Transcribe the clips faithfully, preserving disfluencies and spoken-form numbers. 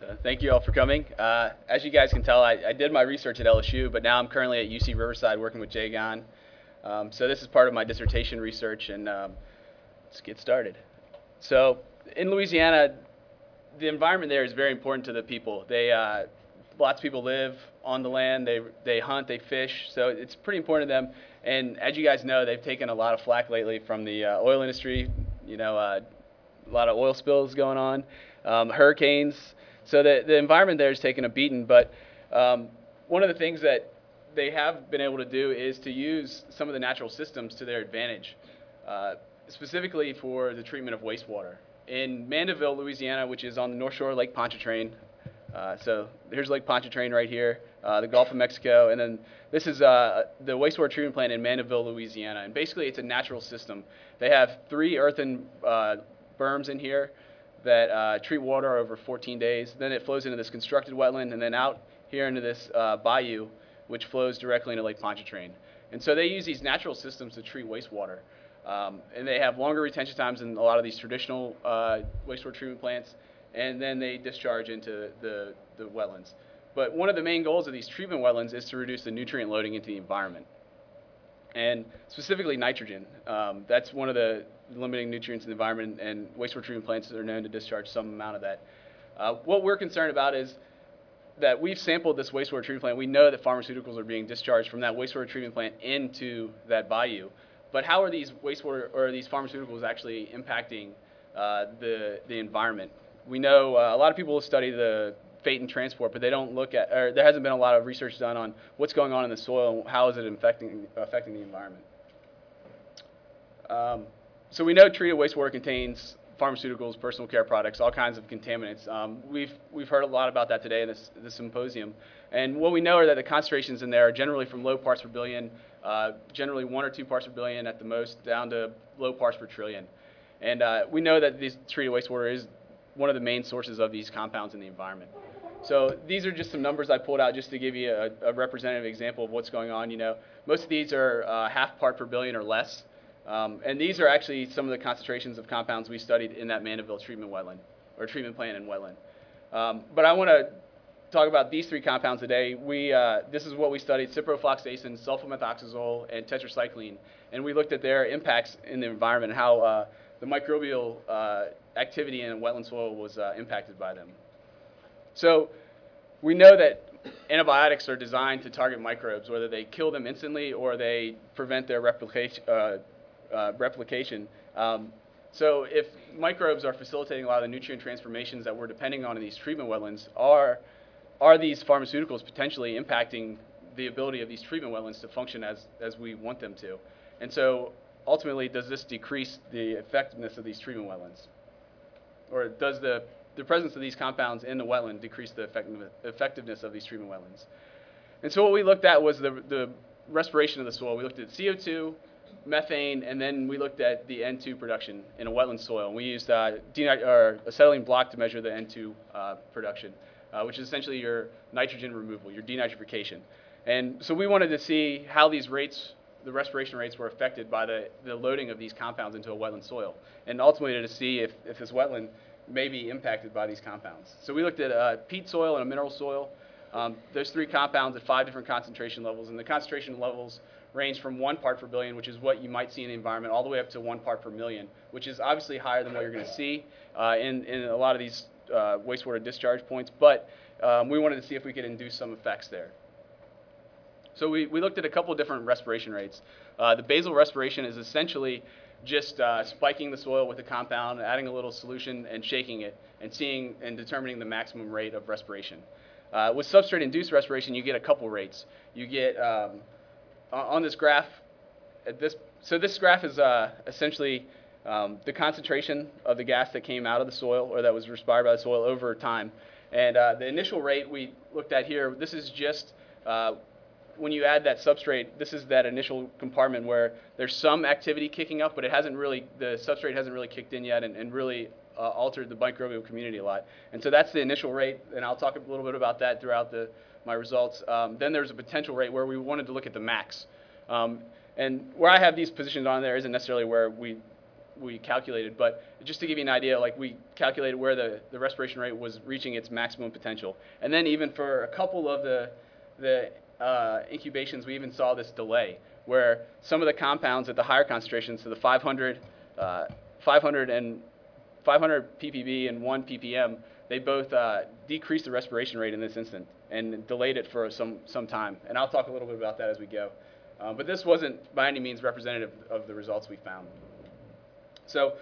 So thank you all for coming. Uh, as you guys can tell, I, I did my research at L S U, but now I'm currently at U C Riverside working with Jay Gahn. Um, so this is part of my dissertation research, and um, let's get started. So in Louisiana, the environment there is very important to the people. They uh, lots of people live on the land. They they hunt, they fish, so it's pretty important to them. And as you guys know, they've taken a lot of flack lately from the uh, oil industry. You know, uh, a lot of oil spills going on, um, hurricanes. So the the environment there is taking a beating. But um, one of the things that they have been able to do is to use some of the natural systems to their advantage, uh, specifically for the treatment of wastewater. In Mandeville, Louisiana, which is on the north shore of Lake Pontchartrain, uh, so here's Lake Pontchartrain right here, uh, the Gulf of Mexico, and then this is uh, the wastewater treatment plant in Mandeville, Louisiana. And basically, it's a natural system. They have three earthen uh, berms in here that uh, treat water over fourteen days. Then it flows into this constructed wetland, and then out here into this uh, bayou, which flows directly into Lake Pontchartrain. And so they use these natural systems to treat wastewater. Um, and they have longer retention times than a lot of these traditional uh, wastewater treatment plants, and then they discharge into the, the wetlands. But one of the main goals of these treatment wetlands is to reduce the nutrient loading into the environment, and specifically nitrogen. Um, that's one of the limiting nutrients in the environment, and wastewater treatment plants are known to discharge some amount of that. Uh, what we're concerned about is that we've sampled this wastewater treatment plant. We know that pharmaceuticals are being discharged from that wastewater treatment plant into that bayou. But how are these wastewater or these pharmaceuticals actually impacting uh, the the environment? We know uh, a lot of people study the fate and transport, but they don't look at, or there hasn't been a lot of research done on what's going on in the soil and how is it affecting affecting the environment. Um, so we know treated wastewater contains pharmaceuticals, personal care products, all kinds of contaminants. Um, we've we've heard a lot about that today in this, this symposium. And what we know are that the concentrations in there are generally from low parts per billion, uh, generally one or two parts per billion at the most, down to low parts per trillion. And uh, we know that this treated wastewater is one of the main sources of these compounds in the environment. So these are just some numbers I pulled out just to give you a, a representative example of what's going on. You know, most of these are uh, half part per billion or less. Um, and these are actually some of the concentrations of compounds we studied in that Mandeville treatment wetland, or treatment plant and wetland. Um, but I want to talk about these three compounds today. We, uh, this is what we studied: ciprofloxacin, sulfamethoxazole, and tetracycline. And we looked at their impacts in the environment and how uh, the microbial uh, activity in wetland soil was uh, impacted by them. So we know that antibiotics are designed to target microbes, whether they kill them instantly or they prevent their replication. Uh, Uh, replication. Um, so if microbes are facilitating a lot of the nutrient transformations that we're depending on in these treatment wetlands, are, are these pharmaceuticals potentially impacting the ability of these treatment wetlands to function as, as we want them to? And so ultimately, does this decrease the effectiveness of these treatment wetlands? Or does the, the presence of these compounds in the wetland decrease the effectiveness of these treatment wetlands? And so what we looked at was the, the respiration of the soil. We looked at C O two, methane, and then we looked at the N two production in a wetland soil. And we used uh, or acetylene block to measure the N two uh, production, uh, which is essentially your nitrogen removal, your denitrification. And so we wanted to see how these rates, the respiration rates, were affected by the, the loading of these compounds into a wetland soil, and ultimately to see if, if this wetland may be impacted by these compounds. So we looked at a peat soil and a mineral soil. Um, those three compounds at five different concentration levels, and the concentration levels range from one part per billion, which is what you might see in the environment, all the way up to one part per million, which is obviously higher than what you're going to see uh, in, in a lot of these uh, wastewater discharge points. But um, we wanted to see if we could induce some effects there. So we, we looked at a couple of different respiration rates. Uh, the basal respiration is essentially just uh, spiking the soil with a compound, adding a little solution, and shaking it, and seeing and determining the maximum rate of respiration. Uh, with substrate-induced respiration, you get a couple rates. You get um, on this graph, at this, so this graph is uh, essentially um, the concentration of the gas that came out of the soil or that was respired by the soil over time. And uh, the initial rate we looked at here, this is just uh, when you add that substrate, this is that initial compartment where there's some activity kicking up, but it hasn't really, the substrate hasn't really kicked in yet and, and really uh, altered the microbial community a lot. And so that's the initial rate, and I'll talk a little bit about that throughout the my results. Um, then there's a potential rate where we wanted to look at the max. Um, and where I have these positions on there isn't necessarily where we we calculated, but just to give you an idea, like we calculated where the, the respiration rate was reaching its maximum potential. And then even for a couple of the, the uh, incubations, we even saw this delay, where some of the compounds at the higher concentrations, so the five hundred, uh, five hundred and five hundred ppb and one ppm, they both uh, decreased the respiration rate in this instant and delayed it for some, some time. And I'll talk a little bit about that as we go. Uh, but this wasn't by any means representative of the results we found. So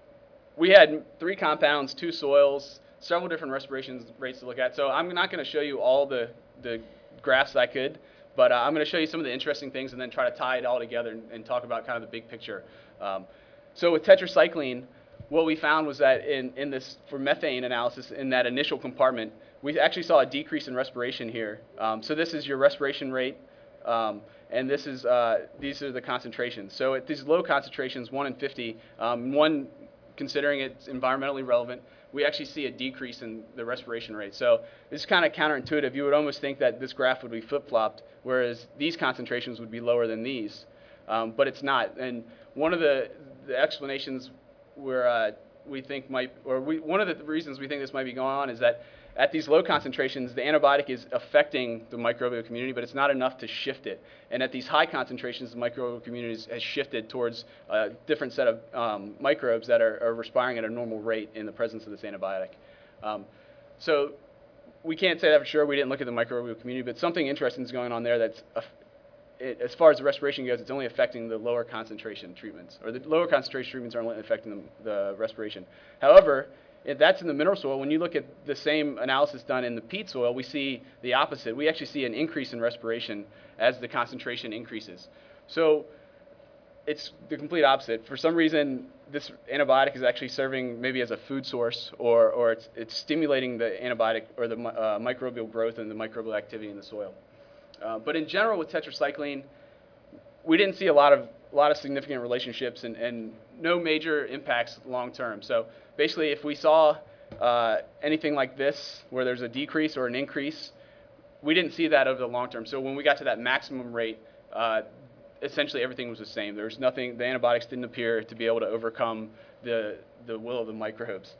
we had three compounds, two soils, several different respiration rates to look at. So I'm not going to show you all the, the graphs I could, but uh, I'm going to show you some of the interesting things and then try to tie it all together and, and talk about kind of the big picture. Um, so with tetracycline, what we found was that in, in this, for methane analysis, in that initial compartment, we actually saw a decrease in respiration here. Um, so this is your respiration rate, um, and this is, uh, these are the concentrations. So at these low concentrations, one in fifty, um, one, considering it's environmentally relevant, we actually see a decrease in the respiration rate. So this is kind of counterintuitive. You would almost think that this graph would be flip-flopped, whereas these concentrations would be lower than these. Um, but it's not. And one of the, the explanations where uh, we think might, or we, one of the reasons we think this might be going on is that at these low concentrations, the antibiotic is affecting the microbial community, but it's not enough to shift it. And at these high concentrations, the microbial community has shifted towards a different set of um, microbes that are, are respiring at a normal rate in the presence of this antibiotic. Um, so we can't say that for sure. We didn't look at the microbial community, but something interesting is going on there that's, a, it, as far as the respiration goes, it's only affecting the lower concentration treatments, or the lower concentration treatments are only affecting the, the respiration. However, if that's in the mineral soil, when you look at the same analysis done in the peat soil, we see the opposite. We actually see an increase in respiration as the concentration increases. So it's the complete opposite. For some reason, this antibiotic is actually serving maybe as a food source, or, or it's, it's stimulating the antibiotic or the uh, microbial growth and the microbial activity in the soil. Uh, but in general, with tetracycline, we didn't see a lot of, a lot of significant relationships and, and no major impacts long term. So basically, if we saw uh, anything like this, where there's a decrease or an increase, we didn't see that over the long term. So when we got to that maximum rate, uh, essentially everything was the same. There was nothing, the antibiotics didn't appear to be able to overcome the, the will of the microbes.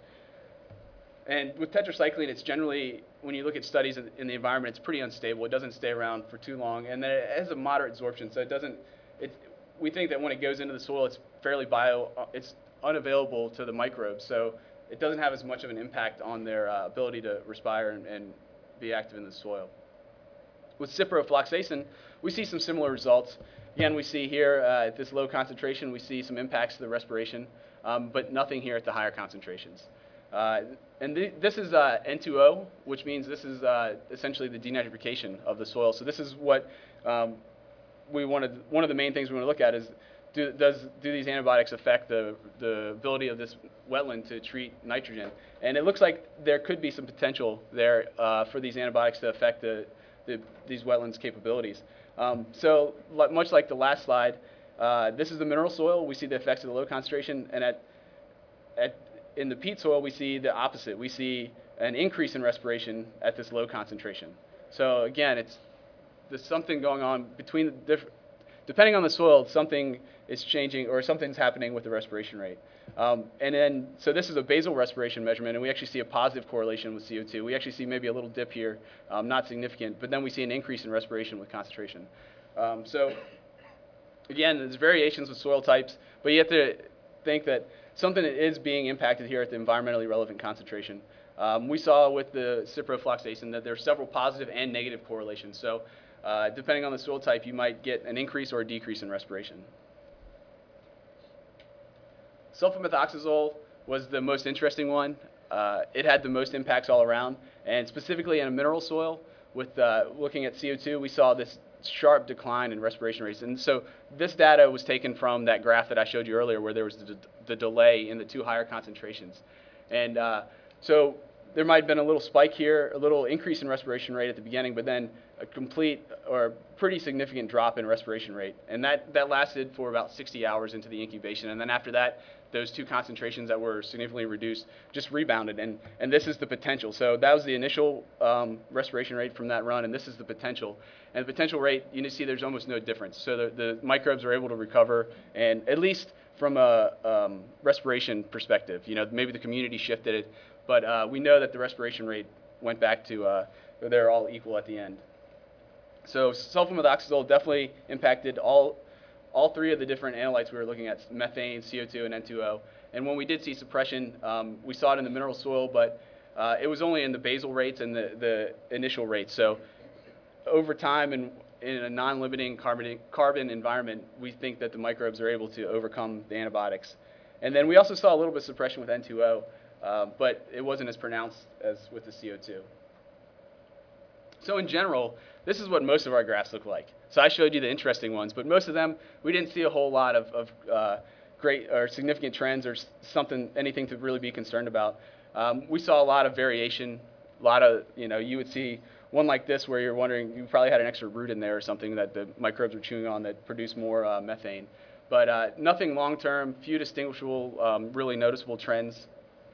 And with tetracycline, it's generally, when you look at studies in, in the environment, it's pretty unstable. It doesn't stay around for too long, and then it has a moderate absorption, so it doesn't, it's, we think that when it goes into the soil, it's fairly bio, it's unavailable to the microbes, so it doesn't have as much of an impact on their uh, ability to respire and, and be active in the soil. With ciprofloxacin, we see some similar results. Again, we see here uh, at this low concentration, we see some impacts to the respiration, um, but nothing here at the higher concentrations. Uh, and th this is uh, N two O, which means this is uh, essentially the denitrification of the soil. So this is what um, we wanted, one of the main things we want to look at is, do, does, do these antibiotics affect the, the ability of this wetland to treat nitrogen? And it looks like there could be some potential there uh, for these antibiotics to affect the, the, these wetlands' capabilities. Um, so like, much like the last slide, uh, this is the mineral soil. We see the effects of the low concentration, and at, at, in the peat soil, we see the opposite. We see an increase in respiration at this low concentration. So again, it's, there's something going on between the different, depending on the soil, something is changing or something's happening with the respiration rate. Um, and then, so this is a basal respiration measurement, and we actually see a positive correlation with C O two. We actually see maybe a little dip here, um, not significant, but then we see an increase in respiration with concentration. Um, so again, there's variations with soil types, but you have to think that something is being impacted here at the environmentally relevant concentration. Um, we saw with the ciprofloxacin that there are several positive and negative correlations. So uh, depending on the soil type, you might get an increase or a decrease in respiration. Sulfamethoxazole was the most interesting one. Uh, it had the most impacts all around, and specifically in a mineral soil, with uh, looking at C O two, we saw this sharp decline in respiration rates. And so this data was taken from that graph that I showed you earlier, where there was the, the delay in the two higher concentrations. And uh, so there might have been a little spike here, a little increase in respiration rate at the beginning, but then a complete or pretty significant drop in respiration rate. And that, that lasted for about sixty hours into the incubation. And then after that, those two concentrations that were significantly reduced just rebounded. And, and this is the potential. So that was the initial um, respiration rate from that run, and this is the potential. And the potential rate, you see there's almost no difference. So the, the microbes are able to recover, and at least from a um, respiration perspective, you know, maybe the community shifted it, but uh, we know that the respiration rate went back to, uh, they're all equal at the end. So sulfamethoxazole definitely impacted all, all three of the different analytes we were looking at, methane, C O two, and N two O. And when we did see suppression, um, we saw it in the mineral soil, but uh, it was only in the basal rates and the, the initial rates. So over time and in a non-limiting carbon, carbon environment, we think that the microbes are able to overcome the antibiotics. And then we also saw a little bit of suppression with N two O, uh, but it wasn't as pronounced as with the C O two. So in general, this is what most of our graphs look like. So I showed you the interesting ones, but most of them, we didn't see a whole lot of, of uh, great or significant trends or something, anything to really be concerned about. Um, we saw a lot of variation, a lot of, you know, you would see one like this where you're wondering, you probably had an extra root in there or something that the microbes were chewing on that produced more uh, methane. But uh, nothing long-term, few distinguishable, um, really noticeable trends.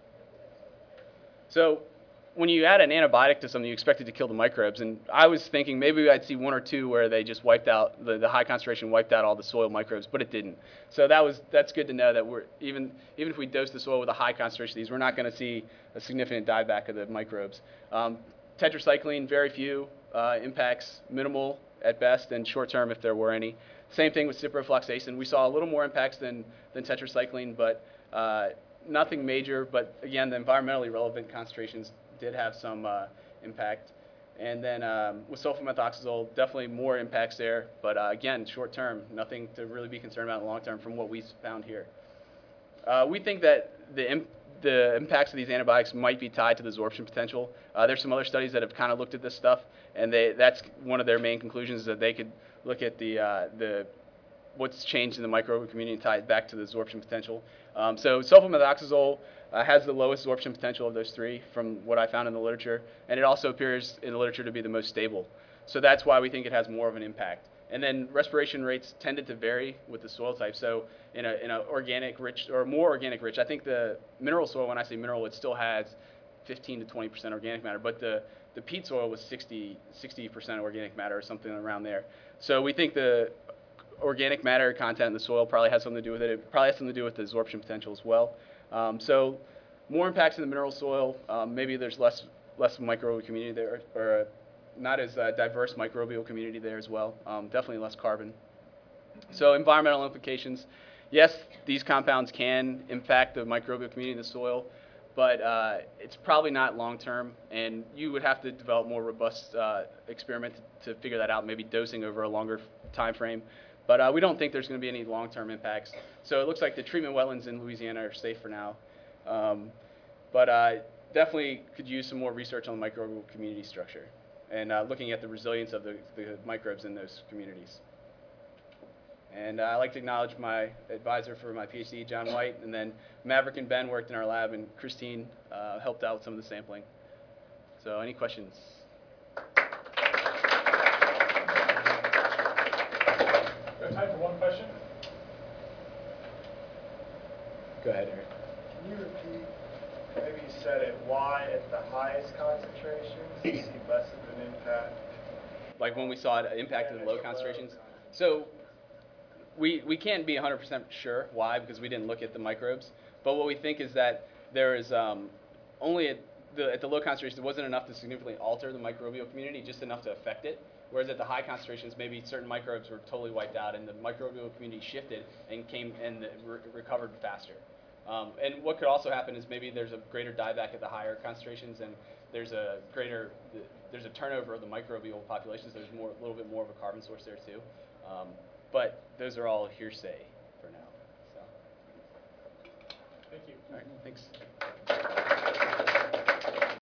So when you add an antibiotic to something, you expect it to kill the microbes. And I was thinking maybe I'd see one or two where they just wiped out, the, the high concentration wiped out all the soil microbes, but it didn't. So that was, that's good to know that we're, even, even if we dose the soil with a high concentration of these, we're not going to see a significant dieback of the microbes. Um, tetracycline, very few uh, impacts, minimal at best, and short-term if there were any. Same thing with ciprofloxacin. We saw a little more impacts than, than tetracycline, but uh, nothing major. But again, the environmentally relevant concentrations did have some uh, impact. And then um, with sulfamethoxazole, definitely more impacts there. But uh, again, short-term, nothing to really be concerned about in the long term from what we found here. Uh, we think that the imp the impacts of these antibiotics might be tied to the absorption potential. Uh, there's some other studies that have kind of looked at this stuff, and they, that's one of their main conclusions, is that they could look at the, uh, the what's changed in the microbial community and tie it back to the absorption potential. Um, so sulfamethoxazole uh, has the lowest absorption potential of those three from what I found in the literature, and it also appears in the literature to be the most stable. So that's why we think it has more of an impact. And then respiration rates tended to vary with the soil type. So in a in a organic rich or more organic rich, I think the mineral soil, when I say mineral, it still has fifteen to twenty percent organic matter, but the the peat soil was sixty percent organic matter or something around there. So we think the organic matter content in the soil probably has something to do with it. It probably has something to do with the absorption potential as well. Um, so more impacts in the mineral soil. Um, maybe there's less less microbial community there, or a, not as uh, diverse microbial community there as well. Um, definitely less carbon. So environmental implications. Yes, these compounds can impact the microbial community in the soil, but uh, it's probably not long-term, and you would have to develop more robust uh, experiments to figure that out, maybe dosing over a longer time frame. But uh, we don't think there's going to be any long-term impacts. So it looks like the treatment wetlands in Louisiana are safe for now. Um, but uh, definitely could use some more research on the microbial community structure and uh, looking at the resilience of the, the microbes in those communities. And uh, I'd like to acknowledge my advisor for my PhD, John White, and then Maverick and Ben worked in our lab, and Christine uh, helped out with some of the sampling. So any questions? We have time for one question. Go ahead, Eric. Can you repeat, maybe you said it, why at the highest concentrations you see less of an impact? Like when we saw it impacted the low concentrations? So we, we can't be one hundred percent sure why, because we didn't look at the microbes. But what we think is that there is um, only at the, at the low concentrations, it wasn't enough to significantly alter the microbial community, just enough to affect it. Whereas at the high concentrations, maybe certain microbes were totally wiped out, and the microbial community shifted and came and re recovered faster. Um, and what could also happen is maybe there's a greater dieback at the higher concentrations, and there's a greater there's a turnover of the microbial populations. There's more a little bit more of a carbon source there too. Um, but those are all hearsay for now. So. Thank you. All right. Thanks.